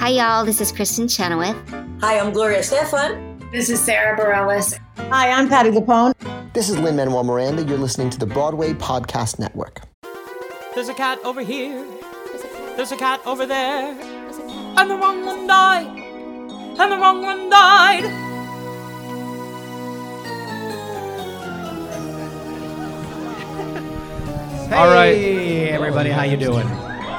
Hi, y'all. This is Kristen Chenoweth. Hi, I'm Gloria Estefan. This is Sarah Bareilles. Hi, I'm Patti LuPone. This is Lin-Manuel Miranda. You're listening to the Broadway Podcast Network. There's a cat over here. There's a cat over there. And the wrong one died. And the wrong one died. Hey, all right, everybody, how you doing?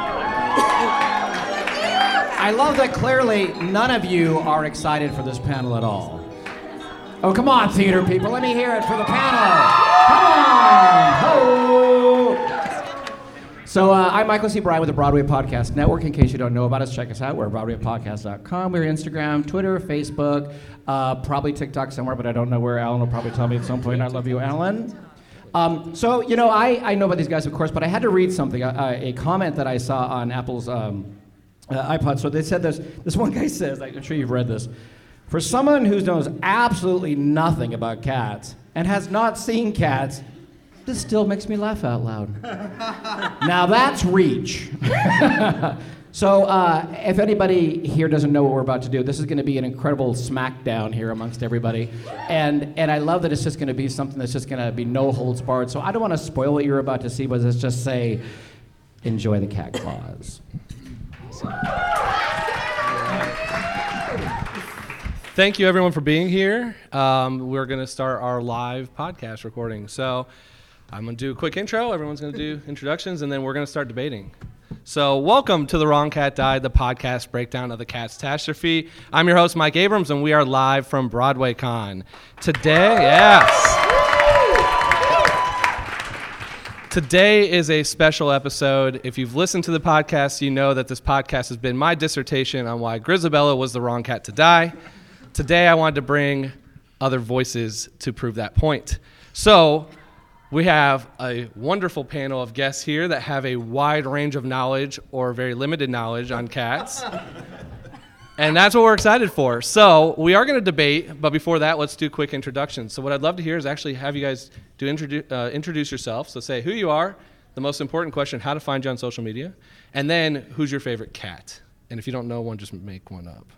I love that clearly none of you are excited for this panel at all. Oh, come on, theater people, let me hear it for the panel. Come on! Ho! So I'm Michael C. Bryan with the Broadway Podcast Network. In case you don't know about us, check us out. We're at BroadwayPodcast.com. We're Instagram, Twitter, Facebook, probably TikTok somewhere, but I don't know where. Alan will probably tell me at some point. I love you, Alan. So, you know, I know about these guys, of course, but I had to read something, a comment that I saw on Apple's iPod. So they said this one guy says, I'm sure you've read this, for someone who knows absolutely nothing about cats and has not seen cats, this still makes me laugh out loud. Now that's reach. So if anybody here doesn't know what we're about to do, this is going to be an incredible smackdown here amongst everybody. And I love that it's just going to be something that's just going to be no holds barred. So I don't want to spoil what you're about to see, but let's just say, enjoy the cat claws. Thank you, everyone, for being here. We're going to start our live podcast recording. So I'm going to do a quick intro. Everyone's going to do introductions, and then we're going to start debating. So welcome to The Wrong Cat Died, the podcast breakdown of the Catastrophe. I'm your host, Mike Abrams, and we are live from Broadway Con. Today is a special episode. If you've listened to the podcast, you know that this podcast has been my dissertation on why Grizabella was the wrong cat to die. Today, I wanted to bring other voices to prove that point. So we have a wonderful panel of guests here that have a wide range of knowledge or very limited knowledge on cats. And that's what we're excited for. So we are going to debate, but before that, let's do quick introductions. So what I'd love to hear is actually have you guys introduce yourself. So say who you are, the most important question, how to find you on social media, and then who's your favorite cat. And if you don't know one, just make one up.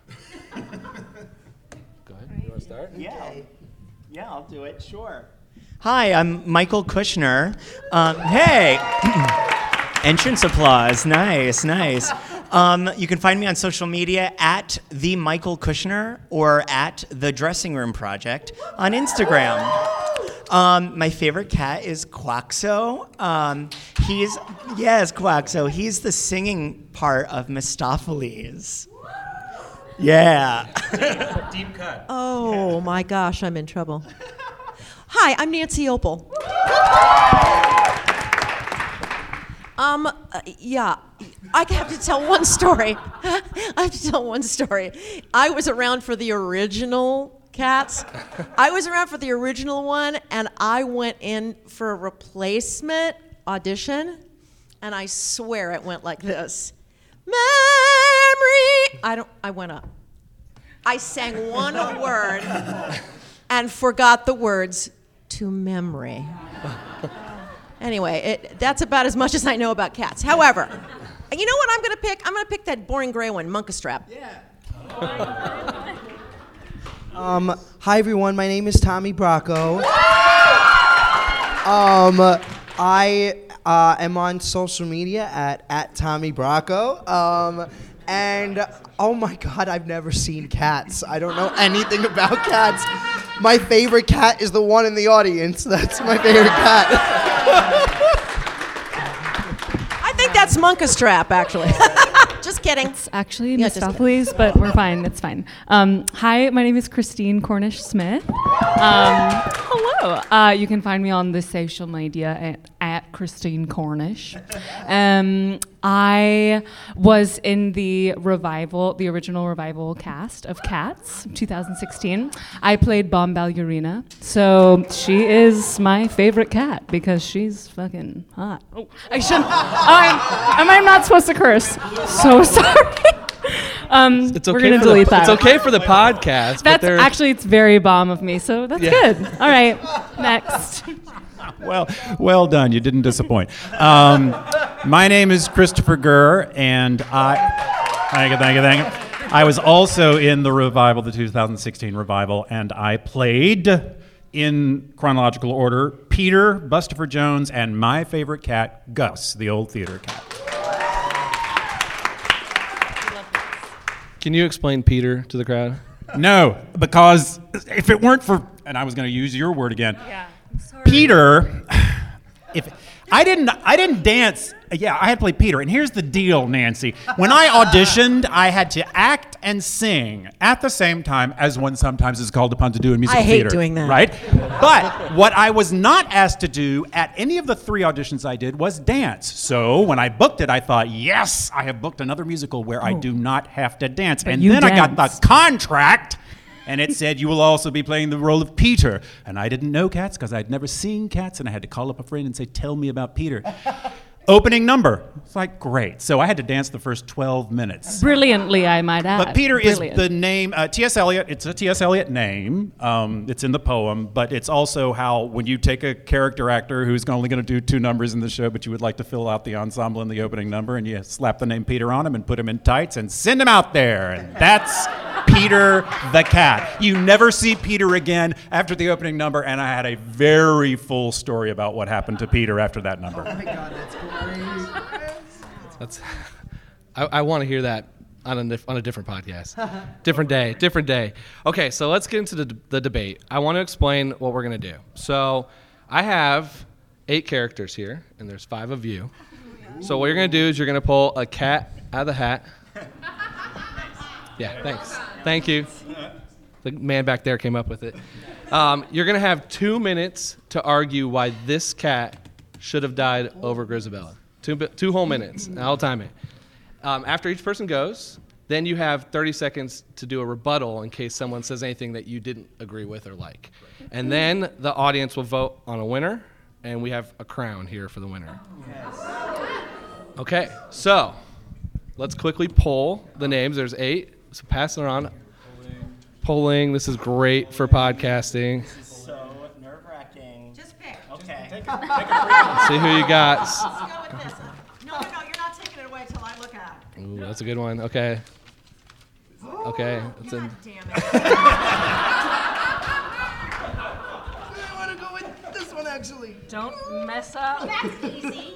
Go ahead. You want to start? Yeah, I'll do it. Sure. Hi, I'm Michael Kushner. Hey, entrance applause. Nice. You can find me on social media at the Michael Kushner or at the Dressing Room Project on Instagram. My favorite cat is Quaxo. Quaxo. He's the singing part of Mistopheles. Yeah. Deep cut. Oh my gosh, I'm in trouble. Hi, I'm Nancy Opal. I have to tell one story. I was around for the original Cats. I was around for the original one, and I went in for a replacement audition, and I swear it went like this. Memory. I went up. I sang one word and forgot the words to memory. Anyway, that's about as much as I know about cats. However, you know what I'm going to pick? I'm going to pick that boring gray one, Munkustrap. Yeah. Hi, everyone. My name is Tommy Bracco. I am on social media at Tommy Bracco. And, oh my God, I've never seen cats. I don't know anything about cats. My favorite cat is the one in the audience. That's my favorite cat. I think that's Munkustrap, actually. Just kidding. It's actually Mistopheles, but we're fine. It's fine. Hi, my name is Christine Cornish-Smith. Hello. You can find me on the social media at Christine Cornish. I was in the original revival cast of Cats, 2016. I played Bomb Ballerina, so she is my favorite cat because she's fucking hot. Oh, I shouldn't. I'm not supposed to curse. So sorry. It's okay. We're gonna delete that. It's okay for the podcast. That's actually, it's very bomb of me, so that's good. All right, next. Well done. You didn't disappoint. My name is Christopher Gurr, and thank you. I was also in the revival, the 2016 revival, and I played, in chronological order, Peter, Bustopher Jones, and my favorite cat, Gus, the old theater cat. Can you explain Peter to the crowd? No, because if it weren't for, and I was going to use your word again, Peter, if I didn't dance. Yeah, I had to play Peter, and here's the deal, Nancy. When I auditioned, I had to act and sing at the same time, as one sometimes is called upon to do in musical theater. I hate doing that. Right? But what I was not asked to do at any of the 3 auditions I did was dance. So when I booked it, I thought, yes, I have booked another musical where I do not have to dance. But And you then I got danced. the contract. And it said, you will also be playing the role of Peter. And I didn't know Cats because I'd never seen Cats, and I had to call up a friend and say, tell me about Peter. Opening number. It's like, great. So I had to dance the first 12 minutes. Brilliantly, I might add. But Peter Brilliant. is the name, T.S. Eliot, it's a T.S. Eliot name. It's in the poem, but it's also how when you take a character actor who's only going to do 2 numbers in the show, but you would like to fill out the ensemble in the opening number, and you slap the name Peter on him and put him in tights and send him out there. And that's Peter the Cat. You never see Peter again after the opening number, and I had a very full story about what happened to Peter after that number. Oh my God, that's great. I want to hear that on a different podcast. Different day. Okay, so let's get into the debate. I want to explain what we're going to do. So I have 8 characters here, and there's 5 of you. So what you're going to do is you're going to pull a cat out of the hat. Yeah, thanks. Thank you. The man back there came up with it. You're going to have 2 minutes to argue why this cat should have died over Grizabella. 2 whole minutes, and I'll time it. After each person goes, then you have 30 seconds to do a rebuttal in case someone says anything that you didn't agree with or like. And then the audience will vote on a winner, and we have a crown here for the winner. Okay, so let's quickly poll the names. There's 8, so pass it on. Polling, this is great for podcasting. This is so nerve-wracking. Just pick. Okay. See who you got. Let's go with this. No, you're not taking it away until I look at it. Ooh, that's a good one. Okay. Okay. It's in. Damn it. I want to go with this one, actually. Don't mess up. That's easy.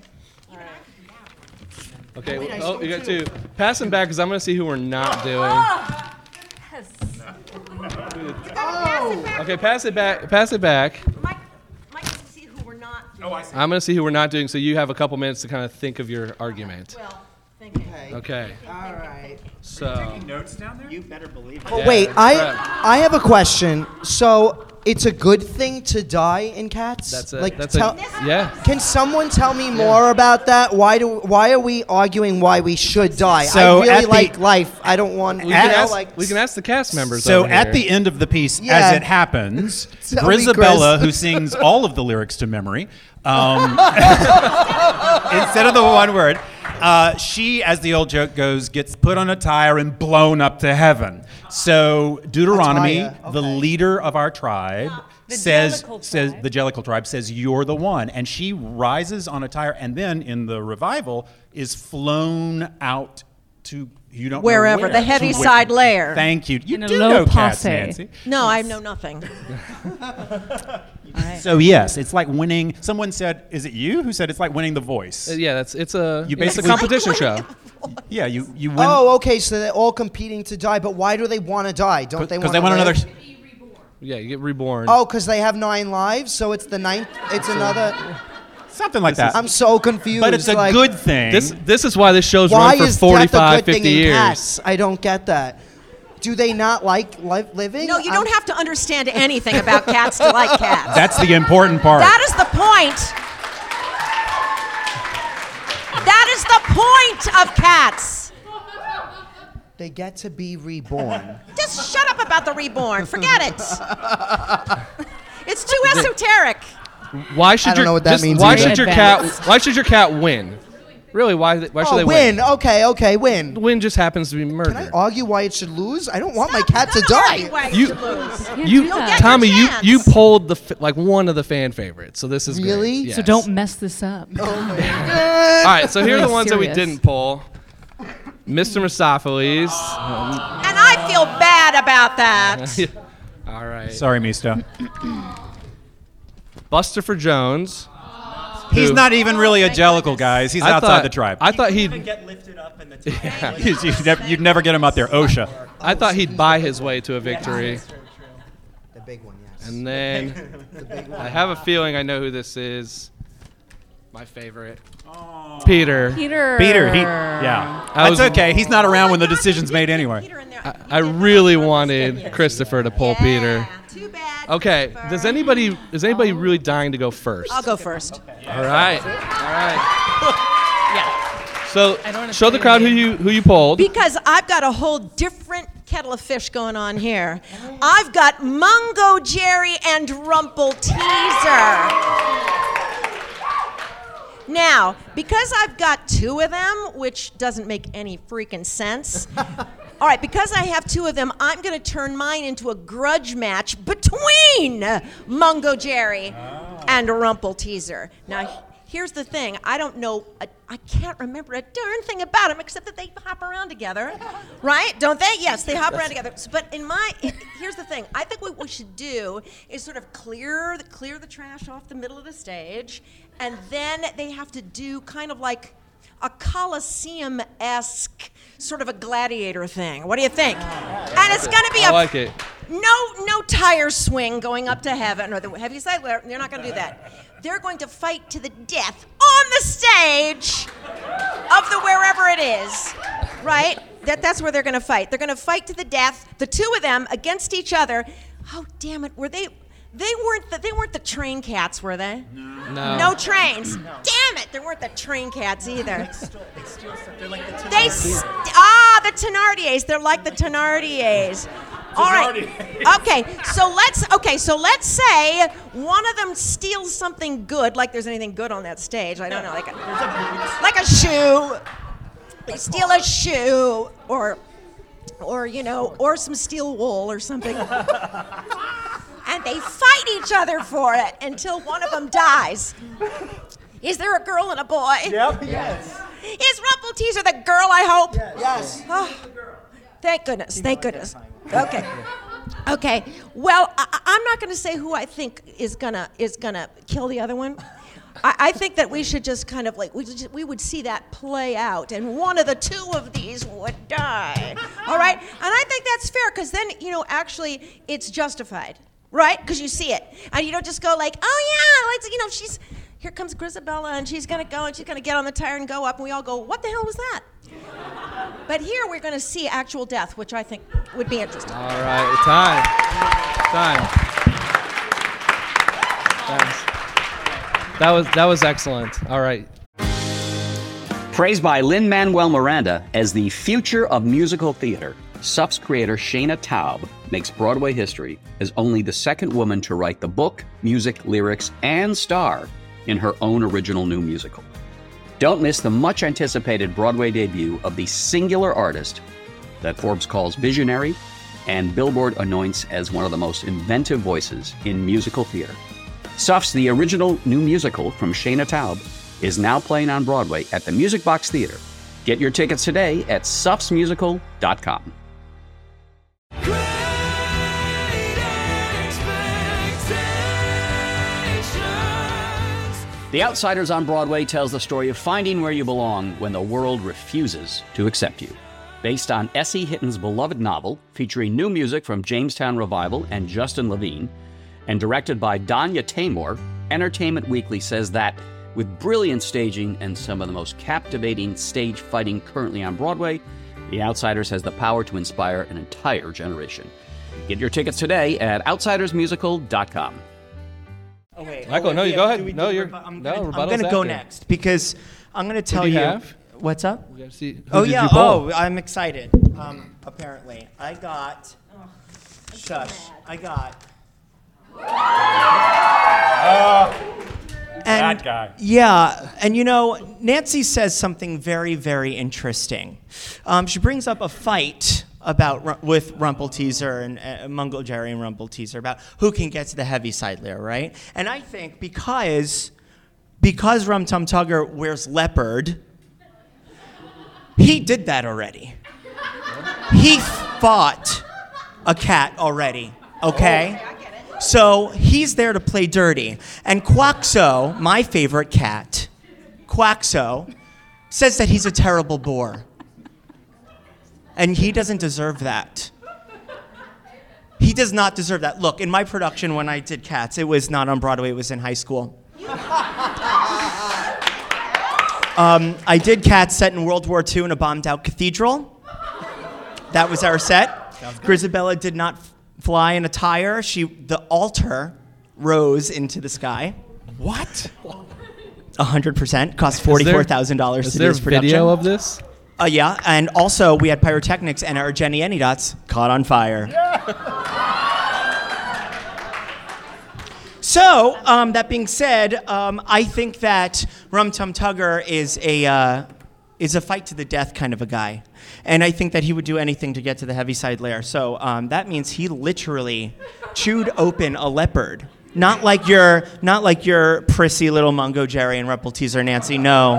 Okay. Wait, I Oh, stole you got 2. 2. Pass them back because I'm going to see who we're not doing. Yes. Okay, pass it back. Pass it back. Mike gets to see who we're not doing. Oh, I see. I'm going to see who we're not doing, so you have a couple minutes to kind of think of your argument. Well, thank you. Okay. All right. So. Notes down there? You better believe it. Oh, Yeah, wait, crap. I have a question. So it's a good thing to die in Cats? That's it. Like, That's tell- yeah. Can someone tell me more about that? Why are we arguing why we should die? So I at really the- like life. I don't want. We can, ask, like. we can ask the cast members. So over at here. the end of the piece, Yeah. as it happens, Tell me, Grizabella, Chris. who sings all of the lyrics to memory, instead of the one word, she, as the old joke goes, gets put on a tire and blown up to heaven. So Deuteronomy, Ataya, the okay. leader of our tribe, The says Jellicle the Jellicle tribe says you're the one, and she rises on a tire, and then in the revival is flown out to you don't know Wherever, where, the heavy to side layer. Thank you. You In a do low know Cats, posse. Nancy. No, I know nothing. So yes, it's like winning. Someone said, "Is it you who said it's like winning The Voice?" Yeah, it's a basically- competition show. Yeah, you win. Oh, okay. So they're all competing to die, but why do they want to die? Don't they want? because they want another. Yeah, you get reborn. Oh, because they have 9 lives, so it's the 9th. It's another. Something like that. I'm so confused. But it's a like, good thing. This is why this show's Why run for is 45, death a good 50 thing in years. Cats? I don't get that. Do they not like living? No, you don't have to understand anything about cats to like cats. That's the important part. That is the point. That is the point of cats. They get to be reborn. Just shut up about the reborn. Forget it. It's too esoteric. Why should I don't know what that means Why either. should your cat? Why should your cat win? Really? Why should Oh, they win. win? Okay, win. Win just happens to be murder. Can I argue why it should lose? I don't want my Stop. cat to Don't argue die. why You- should lose. You, You'll get Tommy, your you chance. polled like one of the fan favorites, so this is great. Really? Yes. So don't mess this up. Oh my All right, so here are the Really ones that we serious. didn't poll. Mr. Mistopheles. And I feel bad about that. All right. Sorry, Misto. Busterfer Jones. He's who- not even really a Jellicle, guys. He's I outside thought- the tribe. I thought he'd. Get lifted up in the Yeah. You'd never get him out there. OSHA. I thought he'd buy his way to a victory. The big one, yes. And then I have a feeling I know who this is. My favorite. Peter. Peter. Peter, yeah. I That's was- okay. He's not around when the decision's made anyway. I really wanted Christopher to pull Peter. Too bad. Okay. Is anybody really dying to go first? I'll go first. All right. So show the crowd who you polled. Because I've got a whole different kettle of fish going on here. I've got Mungo Jerry and Rumple Teaser. Now, because I've got two of them, which doesn't make any freaking sense. All right, because I have two of them, I'm going to turn mine into a grudge match between Mungo Jerry and Rumple Teaser. Now, here's the thing. I don't know, I can't remember a darn thing about them except that they hop around together, right? Don't they? Yes, they hop around together. But here's the thing. I think what we should do is sort of clear the trash off the middle of the stage, and then they have to do kind of like a Colosseum-esque sort of a gladiator thing. What do you think? And it's going to be I like it. no tire swing going up to heaven or the heavy side. They're not going to do that. They're going to fight to the death on the stage of the wherever it is, right? That's where they're going to fight. They're going to fight to the death, the two of them against each other. Oh, damn it! They weren't the train cats, were they? No. No trains. Damn it! They weren't the train cats either. The Thenardiers. They're like the Thenardiers. All right. Okay. So let's say one of them steals something good, like there's anything good on that stage. I don't know, like a shoe. They steal a shoe, or some steel wool or something. And they fight each other for it until one of them dies. Is there a girl and a boy? Yep. Yes. Is Rumple Teaser the girl, I hope? Yes. Oh, thank goodness. Okay. Well, I'm not going to say who I think is gonna kill the other one. I think that we should just kind of we would see that play out, and one of the two of these would die. All right? And I think that's fair, because then, actually it's justified, right? Because you see it. And you don't just go like, oh yeah, here comes Grisabella, and she's going to go, and she's going to get on the tire and go up, and we all go, what the hell was that? But here we're going to see actual death, which I think would be interesting. All right, time. That was excellent. All right. Praised by Lin-Manuel Miranda as the future of musical theater, SUF's creator Shana Taub makes Broadway history as only the second woman to write the book, music, lyrics, and star in her own original new musical. Don't miss the much-anticipated Broadway debut of the singular artist that Forbes calls visionary and Billboard anoints as one of the most inventive voices in musical theater. SUF's The Original New Musical from Shana Taub is now playing on Broadway at the Music Box Theater. Get your tickets today at sufsmusical.com. The Outsiders on Broadway tells the story of finding where you belong when the world refuses to accept you. Based on S.E. Hitton's beloved novel, featuring new music from Jamestown Revival and Justin Levine, and directed by Danya Taymor, Entertainment Weekly says that, with brilliant staging and some of the most captivating stage fighting currently on Broadway, The Outsiders has the power to inspire an entire generation. Get your tickets today at outsidersmusical.com. Michael, no, you go ahead. I'm going to go next, because I'm going to tell Who do you. you have? What's up? We gotta see. Oh, Who did yeah. you pull? Oh, I'm excited. Apparently. I got. That guy. Yeah, and Nancy says something very, very interesting. She brings up a fight with Rumple Teaser and Mungo Jerry and Rumple Teaser about who can get to the heavy side there, right? And I think because Rum Tum Tugger wears leopard, He did that already. He fought a cat already, okay? So he's there to play dirty. And Quaxo, my favorite cat, Quaxo, says that he's a terrible bore. And he doesn't deserve that. He does not deserve that. Look, in my production when I did Cats, it was not on Broadway, it was in high school. I did Cats set in World War II in a bombed-out cathedral. That was our set. Grizabella did not fly in a tire. The altar rose into the sky. What? 100%. Cost $44,000 to do this production. Is there video of this? Yeah, and also we had pyrotechnics and our Jenny Anydots caught on fire. So, that being said, I think that Rum Tum Tugger is a fight to the death kind of a guy. And I think that he would do anything to get to the Heaviside Lair. So that means he literally chewed open a leopard. Not like your prissy little Mungo Jerry and Rebel Teaser Nancy. No.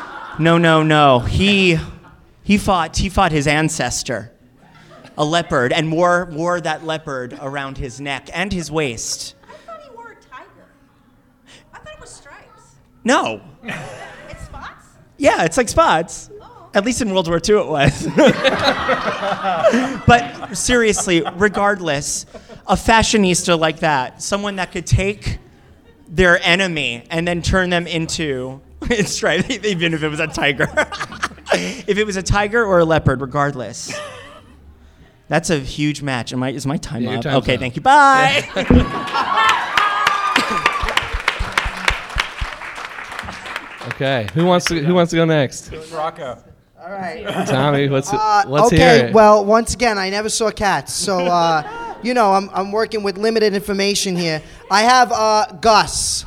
He fought his ancestor, a leopard, and wore that leopard around his neck and his waist. I thought he wore a tiger. I thought it was stripes. No. It's spots? Yeah, it's like spots. At least in World War II it was. But seriously, regardless, a fashionista like that, someone that could take their enemy and then turn them into stripes, even if it was a tiger. If it was a tiger or a leopard, regardless. That's a huge match. Is my time up? Okay, thank you. Bye. Okay, who wants to go next? Rocco. All right. Tommy, let's okay, hear it. Well, once again, I never saw Cats, so I'm working with limited information here. I have Gus.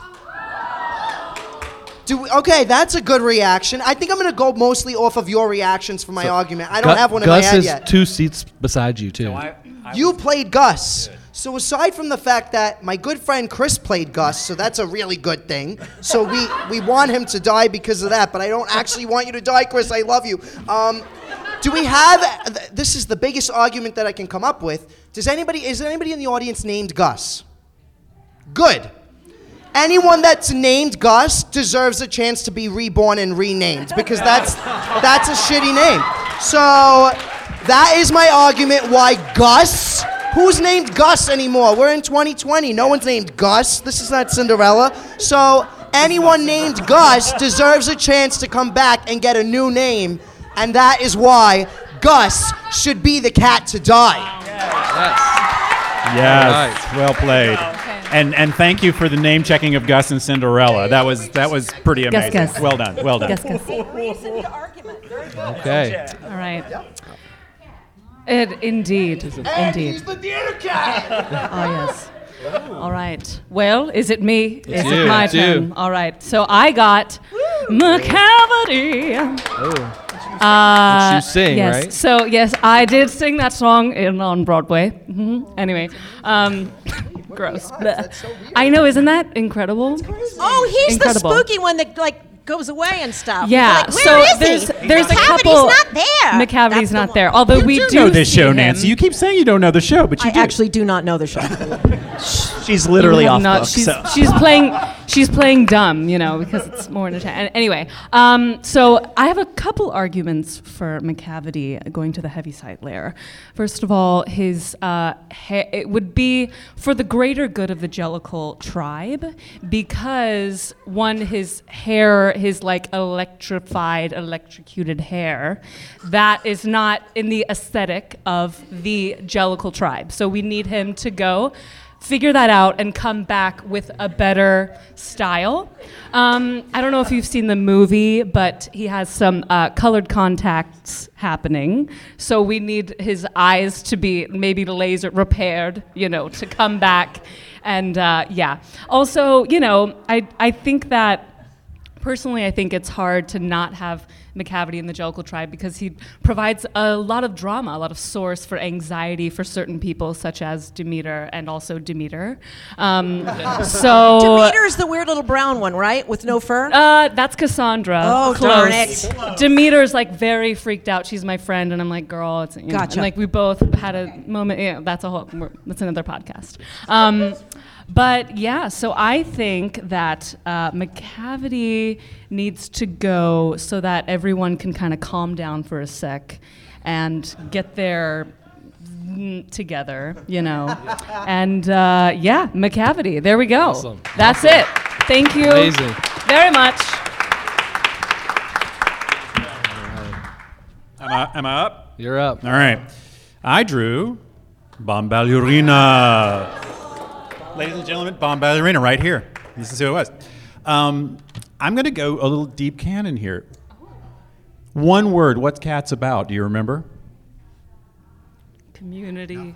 Okay, that's a good reaction. I think I'm gonna go mostly off of your reactions for my argument. I don't have one in my head yet. Gus is 2 seats beside you too. You played Gus. So aside from the fact that my good friend Chris played Gus, so that's a really good thing. So we want him to die because of that, but I don't actually want you to die, Chris. I love you. Do we have? This is the biggest argument that I can come up with. Is there anybody in the audience named Gus? Good. Anyone that's named Gus deserves a chance to be reborn and renamed because that's a shitty name. So that is my argument why Gus. Who's named Gus anymore? We're in 2020. No one's named Gus. This is not Cinderella. So anyone named Gus deserves a chance to come back and get a new name, and that is why Gus should be the cat to die. Yes, well played. And thank you for the name checking of Gus and Cinderella. That was pretty amazing. Gus. Well done. Reason to argument. Very good. Okay. All right. Indeed. And he's the theater cat. Oh, yes. All right. Well, is it me? Is you. it my It's you. turn? All right. So I got Macavity. That you sing, yes. right? So, yes, I did sing that song on Broadway. Anyway. Gross. I know, isn't that incredible? Oh, he's Incredible. the spooky one that goes away and stuff. Yeah, Like, where is he? there's a couple. McCavity's not there. McCavity's That's the not one. there. Although we do know this see show, him. Nancy. You keep saying you don't know the show, but you I do. actually do not know the show. She's literally You have off not- book. She's, So. she's playing dumb, because it's more entertaining. Anyway, so I have a couple arguments for McCavity going to the Heaviside Lair. First of all, his it would be for the greater good of the Jellicle tribe because his hair, his electrocuted hair, that is not in the aesthetic of the Jellicle tribe. So we need him to go figure that out and come back with a better style. I don't know if you've seen the movie, but he has some colored contacts happening. So we need his eyes to be maybe laser repaired, to come back. And Also, I think that personally, I think it's hard to not have Macavity in the Jellicle tribe because he provides a lot of drama, a lot of source for anxiety for certain people, such as Demeter and also Demeter. Demeter's the weird little brown one, right? With no fur? That's Cassandra. Oh, Close. darn it. Demeter's like very freaked out. She's my friend, and I'm like, girl, it's Gotcha. And like we both had a moment. Yeah, that's another podcast. But yeah, so I think that Macavity needs to go so that everyone can kind of calm down for a sec and get their together, And yeah, Macavity. There we go. Awesome. That's it. Thank you Amazing. very much. Am I up? You're up. All right. I drew Bombalurina. Ladies and gentlemen, Bombalurina right here. This is who it was. I'm going to go a little deep canon here. One word. What's Cats about? Do you remember? Community.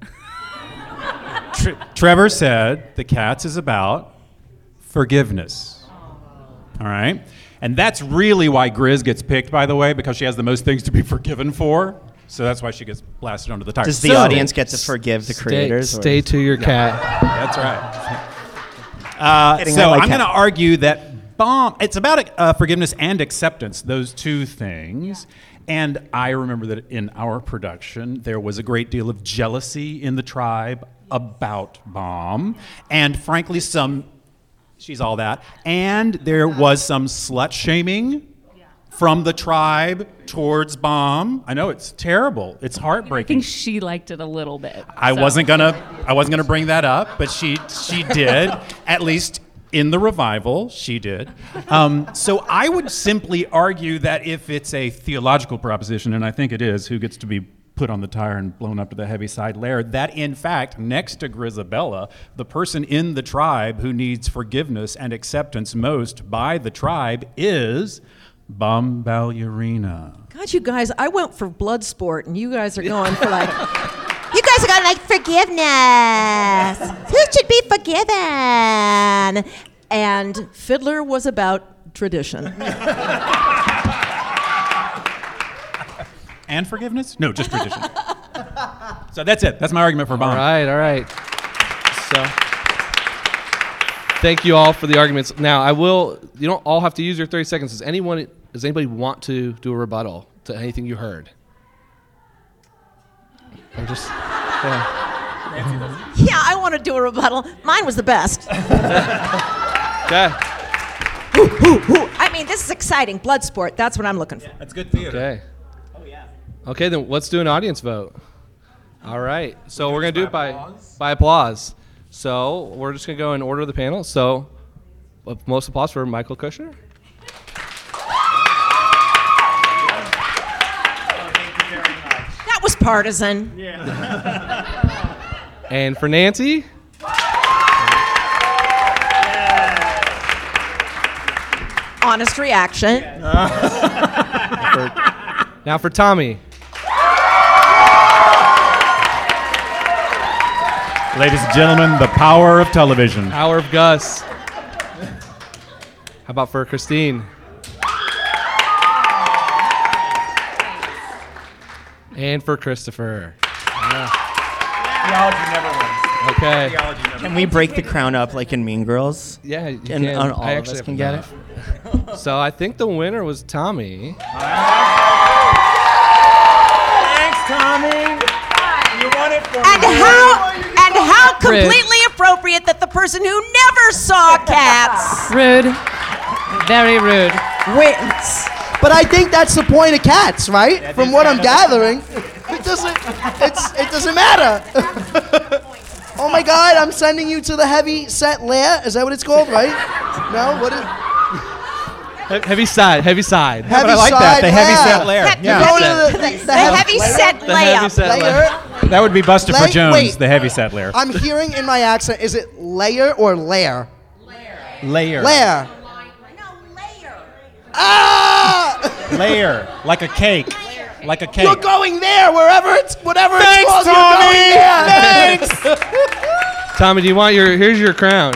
Trevor said the Cats is about forgiveness. All right? And that's really why Grizz gets picked, by the way, because she has the most things to be forgiven for. So that's why she gets blasted under the tire. Does the audience get to forgive the creators? Stay to your cat. That's right. So I'm going to argue that it's about forgiveness and acceptance, those two things. And I remember that in our production, there was a great deal of jealousy in the tribe about Bomb. And frankly, she's all that. And there was some slut shaming from the tribe towards Bomb. I know it's terrible. It's heartbreaking. I think she liked it a little bit. I wasn't gonna bring that up, but she did. At least in the revival, she did. So I would simply argue that if it's a theological proposition, and I think it is, who gets to be put on the tire and blown up to the Heaviside Lair, that in fact, next to Grizabella, the person in the tribe who needs forgiveness and acceptance most by the tribe is Bombalurina. God, you guys, I went for blood sport, and you guys are going for like... You guys are going like forgiveness. Who should be forgiven? And Fiddler was about tradition. And forgiveness? No, just tradition. So that's it. That's my argument for Bomb. All right. So, thank you all for the arguments. Now, you don't all have to use your 30 seconds. Does anybody want to do a rebuttal to anything you heard? I'm just, Yeah, I want to do a rebuttal. Mine was the best. Okay. I mean, this is exciting. Blood sport. That's what I'm looking for. That's good theater. Okay. Okay, then let's do an audience vote. All right. So we're going to do it by applause. So we're just going to go in order of the panel. So most applause for Michael Kushner. That was partisan. And for Nancy. Honest reaction. Now for Tommy. Ladies and gentlemen, the power of television. Power of Gus. How about for Christine? And for Christopher. Theology never wins. Okay. Can we break the crown up like in Mean Girls? Yeah, you and can. all of us can get it. So I think the winner was Tommy. Thanks, Tommy. You won it for And how completely appropriate that the person who never saw Cats Rude. Very rude. wins. But I think that's the point of Cats, right? From what I'm gathering, it doesn't matter. Oh my God, I'm sending you to the heavy set lair. Is that what it's called, right? No, what is? Heavy side. Heavy I like that. The heavy set lair. Yeah. The heavy set layup. Layer. That would be Buster for Jones, Wait. the heavy set lair. I'm hearing in my accent, is it layer or lair? Layer. Layer. Ah! Layer. Like a cake. Like a cake. You're going there, whatever it's called. Tommy! You're going there. Thanks! Tommy, do you want here's your crown.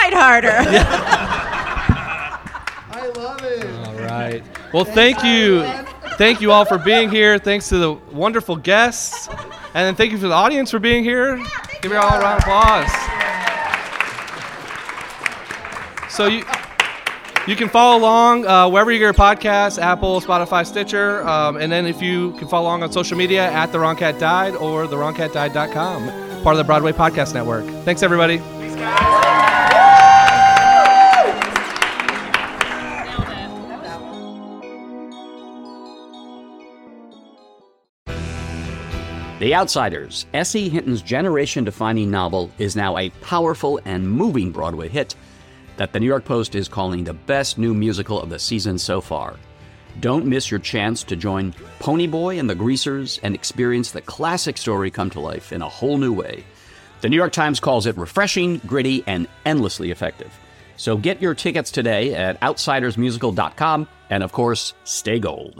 fight harder. I love it. All right. Well, thank you. Thank you all for being here. Thanks to the wonderful guests. And then thank you for the audience for being here. Give you all a round of applause. So you can follow along wherever you get your podcasts, Apple, Spotify, Stitcher. And then if you can follow along on social media at The Wrong Cat Died or TheWrongCatDied.com, part of the Broadway Podcast Network. Thanks, everybody. The Outsiders, S.E. Hinton's generation-defining novel, is now a powerful and moving Broadway hit that the New York Post is calling the best new musical of the season so far. Don't miss your chance to join Ponyboy and the Greasers and experience the classic story come to life in a whole new way. The New York Times calls it refreshing, gritty, and endlessly effective. So get your tickets today at outsidersmusical.com, and of course, stay gold.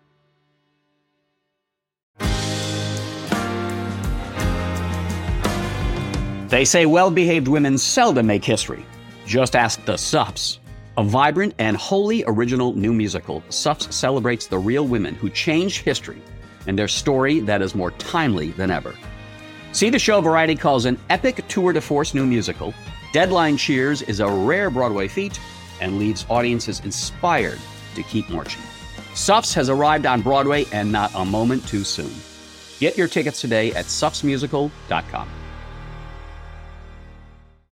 They say well-behaved women seldom make history. Just ask the Suffs. A vibrant and wholly original new musical, Suffs celebrates the real women who changed history and their story that is more timely than ever. See the show Variety calls an epic tour de force new musical. Deadline cheers is a rare Broadway feat and leaves audiences inspired to keep marching. Suffs has arrived on Broadway and not a moment too soon. Get your tickets today at suffsmusical.com.